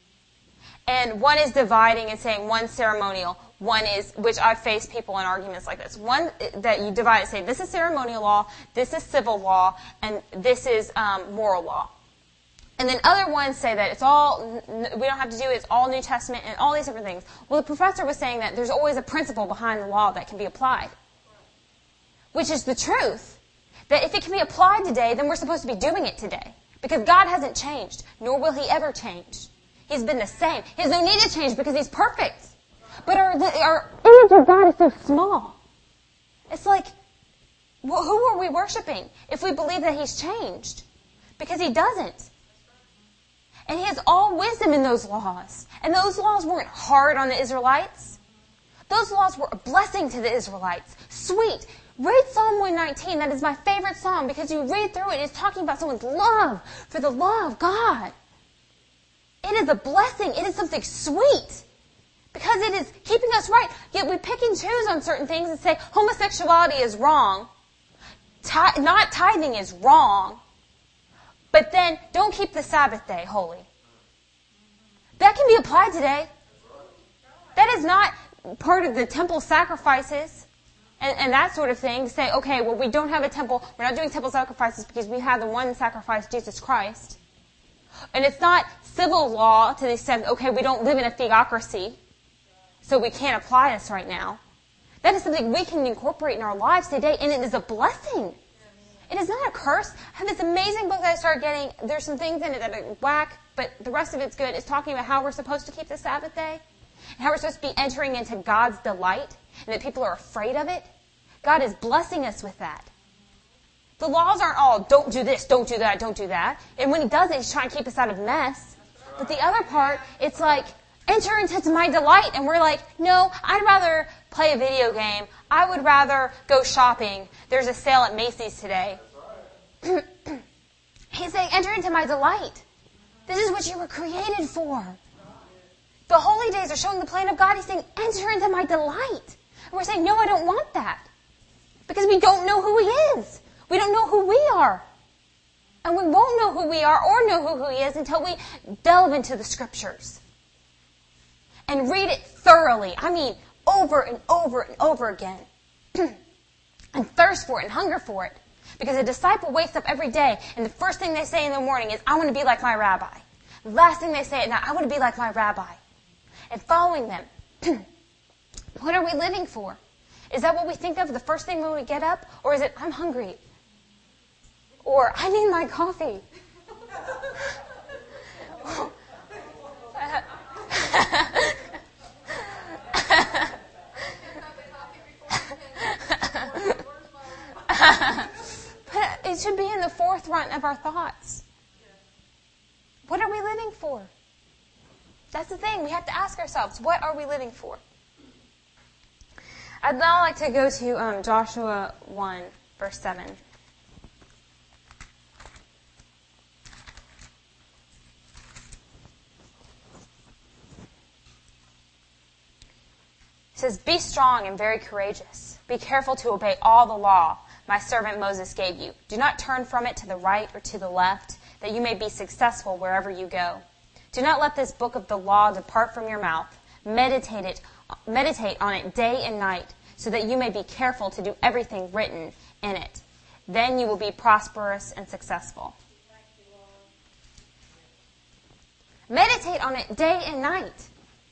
And one is dividing and saying one's ceremonial, one is, which I've faced people in arguments like this. One that you divide and say, this is ceremonial law, this is civil law, and this is moral law. And then other ones say that it's all, we don't have to do it, it's all New Testament and all these different things. Well, the professor was saying that there's always a principle behind the law that can be applied. Which is the truth. That if it can be applied today, then we're supposed to be doing it today. Because God hasn't changed, nor will He ever change. He's been the same. He has no need to change because He's perfect. But our image of God is so small. It's like, well, who are we worshiping if we believe that He's changed? Because He doesn't. And He has all wisdom in those laws. And those laws weren't hard on the Israelites. Those laws were a blessing to the Israelites. Sweet. Read Psalm 119. That is my favorite psalm because you read through it. It's talking about someone's love for the law of God. It is a blessing. It is something sweet. Because it is keeping us right. Yet we pick and choose on certain things and say homosexuality is wrong. Not tithing is wrong. But then don't keep the Sabbath day holy. That can be applied today. That is not part of the temple sacrifices and that sort of thing. To say, okay, well, we don't have a temple. We're not doing temple sacrifices because we have the one sacrifice, Jesus Christ. And it's not civil law to the extent, okay, we don't live in a theocracy, so we can't apply this right now. That is something we can incorporate in our lives today, and it is a blessing. It is not a curse. I have this amazing book that I started getting. There's some things in it that are whack, but the rest of it's good. It's talking about how we're supposed to keep the Sabbath day, and how we're supposed to be entering into God's delight, and that people are afraid of it. God is blessing us with that. The laws aren't all, don't do this, don't do that, don't do that. And when He does it, He's trying to keep us out of mess. But the other part, it's like, enter into my delight. And we're like, no, I'd rather play a video game. I would rather go shopping. There's a sale at Macy's today. He's saying, enter into my delight. This is what you were created for. The holy days are showing the plan of God. He's saying, enter into my delight. And we're saying, no, I don't want that. Because we don't know who He is. We don't know who we are. And we won't know who we are or know who He is until we delve into the Scriptures. And read it thoroughly. I mean, over and over and over again. And thirst for it and hunger for it. Because a disciple wakes up every day and the first thing they say in the morning is, I want to be like my rabbi. The last thing they say at night, I want to be like my rabbi. And following them. What are we living for? Is that what we think of the first thing when we get up? Or is it, I'm hungry? Or, I need my coffee. But it should be in the forefront of our thoughts. What are we living for? That's the thing. We have to ask ourselves, what are we living for? I'd now like to go to Joshua 1, verse 7. says, "Be strong and very courageous. Be careful to obey all the law my servant Moses gave you. Do not turn from it to the right or to the left, that you may be successful wherever you go. Do not let this book of the law depart from your mouth. Meditate on it day and night, so that you may be careful to do everything written in it. Then you will be prosperous and successful." Meditate on it day and night.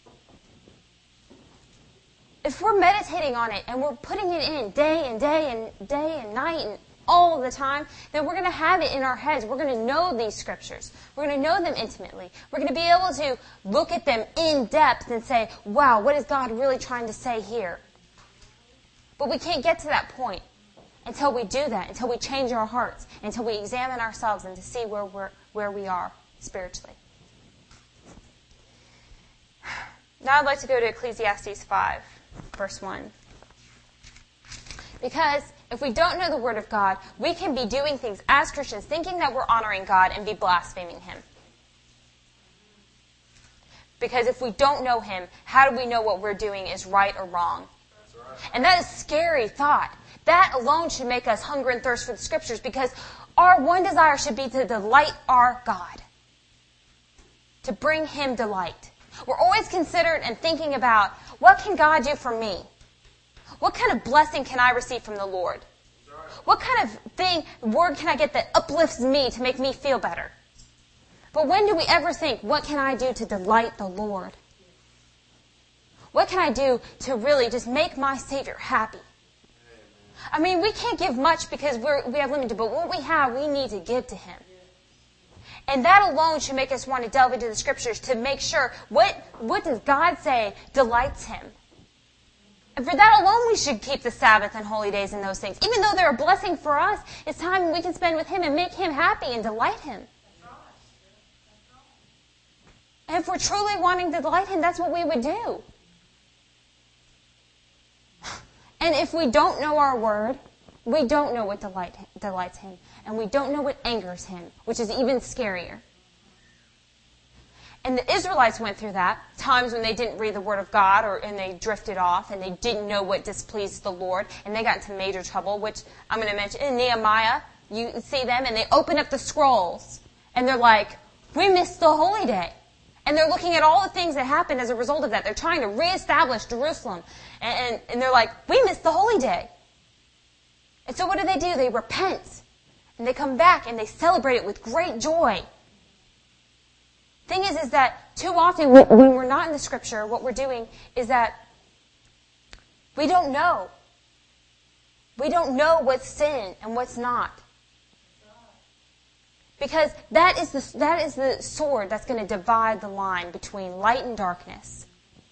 If we're meditating on it and we're putting it in day and night and all the time, then we're going to have it in our heads. We're going to know these scriptures. We're going to know them intimately. We're going to be able to look at them in depth and say, wow, what is God really trying to say here? But we can't get to that point until we do that, until we change our hearts, until we examine ourselves and to see where we are spiritually. Now I'd like to go to Ecclesiastes 5, verse 1. Because if we don't know the Word of God, we can be doing things as Christians, thinking that we're honoring God and be blaspheming Him. Because if we don't know Him, how do we know what we're doing is right or wrong? That's right. And that is a scary thought. That alone should make us hunger and thirst for the Scriptures, because our one desire should be to delight our God. To bring Him delight. We're always considered and thinking about, what can God do for me? What kind of blessing can I receive from the Lord? What kind of word can I get that uplifts me to make me feel better? But when do we ever think, what can I do to delight the Lord? What can I do to really just make my Savior happy? I mean, we can't give much because we have limited, but what we have, we need to give to Him. And that alone should make us want to delve into the Scriptures to make sure, what does God say delights Him? And for that alone, we should keep the Sabbath and holy days and those things. Even though they're a blessing for us, it's time we can spend with Him and make Him happy and delight Him. And if we're truly wanting to delight Him, that's what we would do. And if we don't know our Word, we don't know what delights Him. And we don't know what angers Him, which is even scarier. And the Israelites went through that, times when they didn't read the Word of God and they drifted off and they didn't know what displeased the Lord and they got into major trouble, which I'm going to mention in Nehemiah. You see them and they open up the scrolls and they're like, we missed the holy day. And they're looking at all the things that happened as a result of that. They're trying to reestablish Jerusalem. And they're like, we missed the holy day. And so what do? They repent. And they come back and they celebrate it with great joy. Thing is that too often when we're not in the Scripture, what we're doing is that we don't know. We don't know what's sin and what's not. Because that is the sword that's going to divide the line between light and darkness.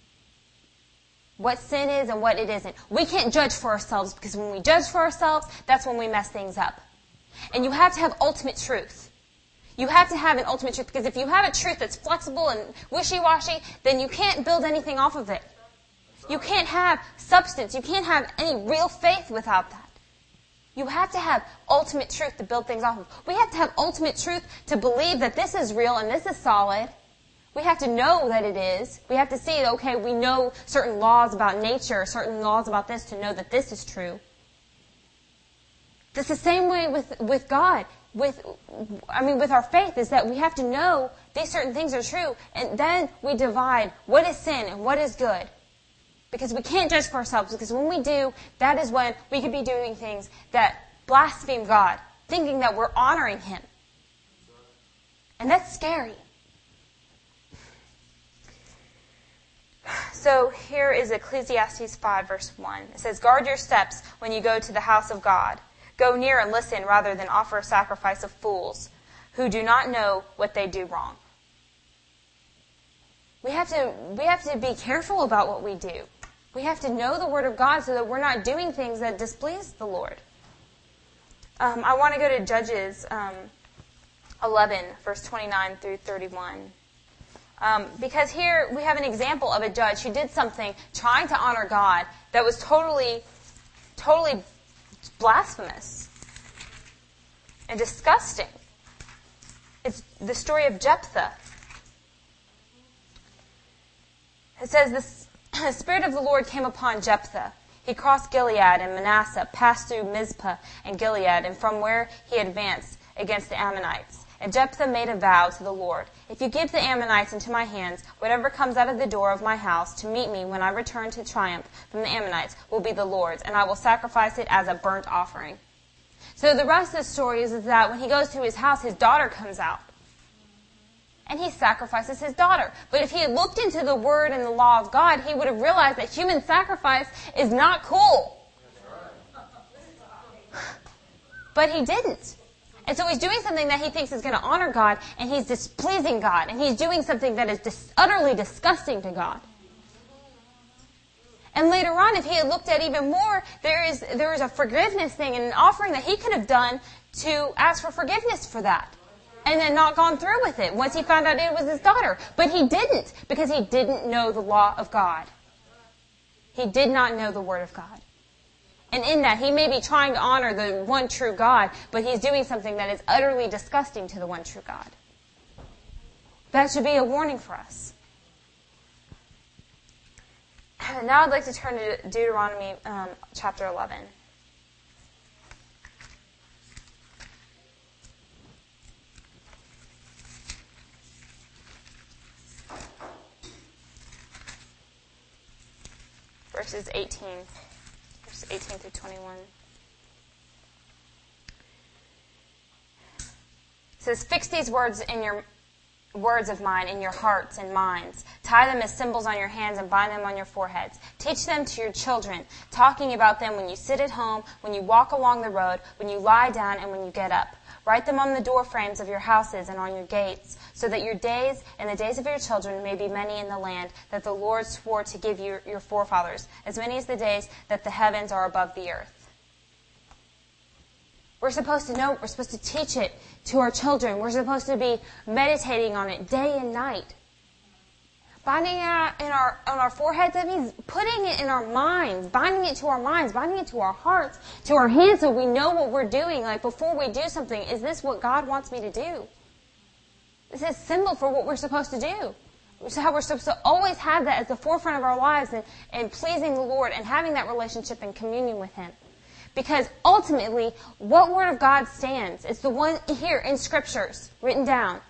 What sin is and what it isn't. We can't judge for ourselves, because when we judge for ourselves, that's when we mess things up. And you have to have ultimate truth. You have to have an ultimate truth, because if you have a truth that's flexible and wishy-washy, then you can't build anything off of it. You can't have substance. You can't have any real faith without that. You have to have ultimate truth to build things off of. We have to have ultimate truth to believe that this is real and this is solid. We have to know that it is. We have to see, okay, we know certain laws about nature, certain laws about this to know that this is true. It's the same way with God. With our faith, is that we have to know these certain things are true, and then we divide what is sin and what is good. Because we can't judge for ourselves, because when we do, that is when we could be doing things that blaspheme God, thinking that we're honoring Him. And that's scary. So here is Ecclesiastes 5, verse 1. It says, "Guard your steps when you go to the house of God. Go near and listen rather than offer a sacrifice of fools who do not know what they do wrong." We have to be careful about what we do. We have to know the Word of God so that we're not doing things that displease the Lord. I want to go to Judges 11, verse 29 through 31. Because here we have an example of a judge who did something trying to honor God that was totally blasphemous and disgusting. It's the story of Jephthah. It says this, The Spirit of the Lord came upon Jephthah. He crossed Gilead and Manasseh, passed through Mizpah and Gilead, and from where he advanced against the Ammonites. And Jephthah made a vow to the Lord, if you give the Ammonites into my hands, whatever comes out of the door of my house to meet me when I return to triumph from the Ammonites will be the Lord's, and I will sacrifice it as a burnt offering. So the rest of the story is that when he goes to his house, his daughter comes out. And he sacrifices his daughter. But if he had looked into the word and the law of God, he would have realized that human sacrifice is not cool. But he didn't. And so he's doing something that he thinks is going to honor God, and he's displeasing God, and he's doing something that is utterly disgusting to God. And later on, if he had looked at even more, there is a forgiveness thing and an offering that he could have done to ask for forgiveness for that. And then not gone through with it once he found out it was his daughter. But he didn't, because he didn't know the law of God. He did not know the Word of God. And in that, he may be trying to honor the one true God, but he's doing something that is utterly disgusting to the one true God. That should be a warning for us. Now I'd like to turn to Deuteronomy chapter 11. Verses 18 through 21. It says, fix these words of mine in your hearts and minds. Tie them as symbols on your hands and bind them on your foreheads. Teach them to your children, talking about them when you sit at home, when you walk along the road, when you lie down, and when you get up. Write them on the door frames of your houses and on your gates, so that your days and the days of your children may be many in the land that the Lord swore to give you your forefathers, as many as the days that the heavens are above the earth. We're supposed to know, we're supposed to teach it to our children. We're supposed to be meditating on it day and night. Binding it on our foreheads, that means putting it in our minds, binding it to our minds, binding it to our hearts, to our hands, so we know what we're doing. Like before we do something, is this what God wants me to do? This is a symbol for what we're supposed to do. So how we're supposed to always have that at the forefront of our lives and pleasing the Lord and having that relationship and communion with Him. Because ultimately, what Word of God stands? It's the one here in Scriptures, written down.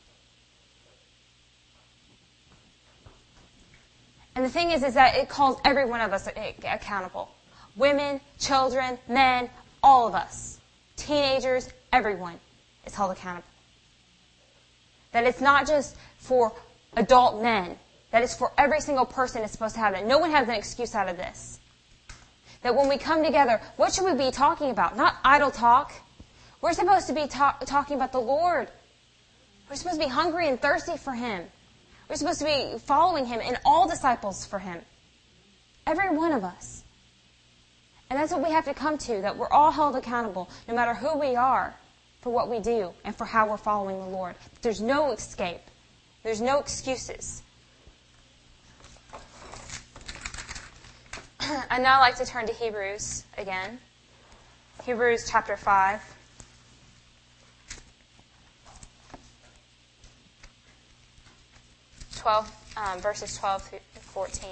And the thing is that it calls every one of us accountable. Women, children, men, all of us. Teenagers, everyone is held accountable. That it's not just for adult men. That it's for every single person is supposed to have that. No one has an excuse out of this. That when we come together, what should we be talking about? Not idle talk. We're supposed to be talking about the Lord. We're supposed to be hungry and thirsty for Him. We're supposed to be following Him and all disciples for Him. Every one of us. And that's what we have to come to, that we're all held accountable, no matter who we are, for what we do and for how we're following the Lord. There's no escape. There's no excuses. I'd now like to turn to Hebrews again. Hebrews chapter 5. Verses 12 through 14.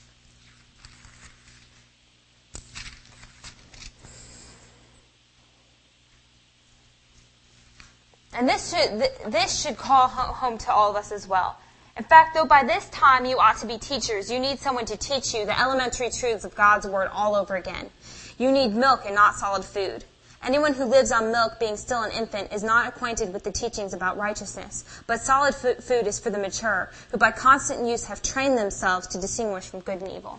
And this should call home to all of us as well. In fact, though by this time you ought to be teachers, you need someone to teach you the elementary truths of God's Word all over again. You need milk and not solid food. Anyone who lives on milk, being still an infant, is not acquainted with the teachings about righteousness. But solid food is for the mature, who by constant use have trained themselves to distinguish from good and evil.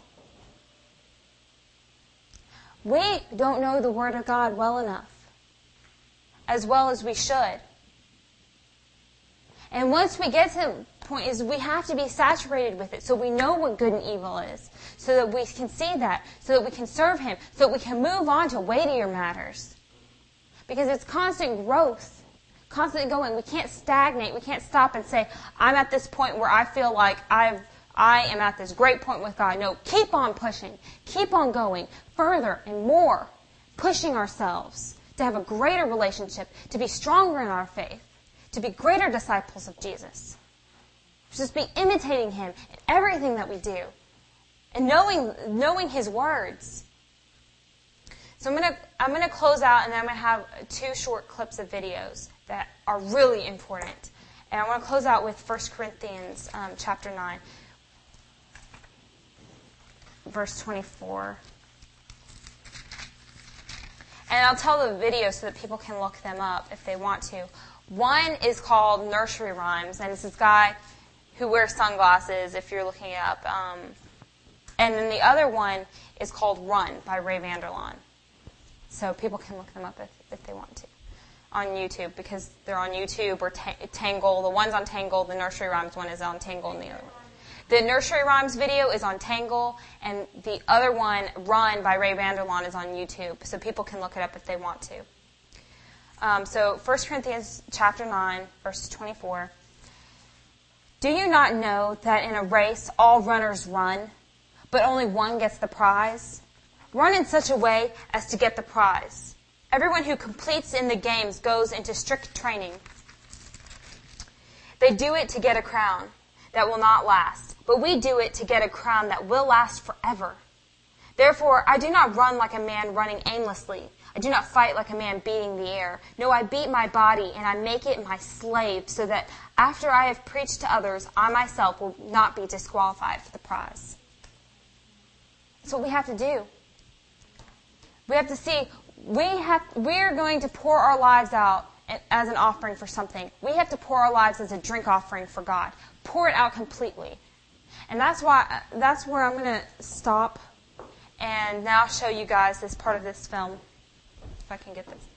We don't know the Word of God well enough, as well as we should. And once we get to the point is we have to be saturated with it so we know what good and evil is, so that we can see that, so that we can serve Him, so that we can move on to weightier matters. Because it's constant growth, constant going. We can't stagnate. We can't stop and say, I'm at this point where I feel like I am at this great point with God. No, keep on pushing. Keep on going further and more, pushing ourselves to have a greater relationship, to be stronger in our faith, to be greater disciples of Jesus. Just be imitating Him in everything that we do. and knowing His words. So I'm gonna close out, and then I'm gonna have 2 short clips of videos that are really important. And I want to close out with 1 Corinthians chapter 9, verse 24. And I'll tell the video so that people can look them up if they want to. One is called Nursery Rhymes, and it's this guy who wears sunglasses, if you're looking it up. And then the other one is called Run by Ray Vander Laan. So people can look them up if they want to on YouTube, because they're on YouTube, or Tangle. The one's on Tangle, the Nursery Rhymes one is on Tangle, and the other one. The Nursery Rhymes video is on Tangle, and the other one, Run by Ray Vander Laan, is on YouTube, so people can look it up if they want to. So 1 Corinthians chapter 9, verse 24. Do you not know that in a race all runners run, but only one gets the prize? Run in such a way as to get the prize. Everyone who completes in the games goes into strict training. They do it to get a crown that will not last, but we do it to get a crown that will last forever. Therefore, I do not run like a man running aimlessly. I do not fight like a man beating the air. No, I beat my body, and I make it my slave, so that after I have preached to others, I myself will not be disqualified for the prize. That's what we have to do. We have to see, we're going to pour our lives out as an offering for something. We have to pour our lives as a drink offering for God. Pour it out completely. And that's where I'm going to stop and now show you guys this part of this film, if I can get this.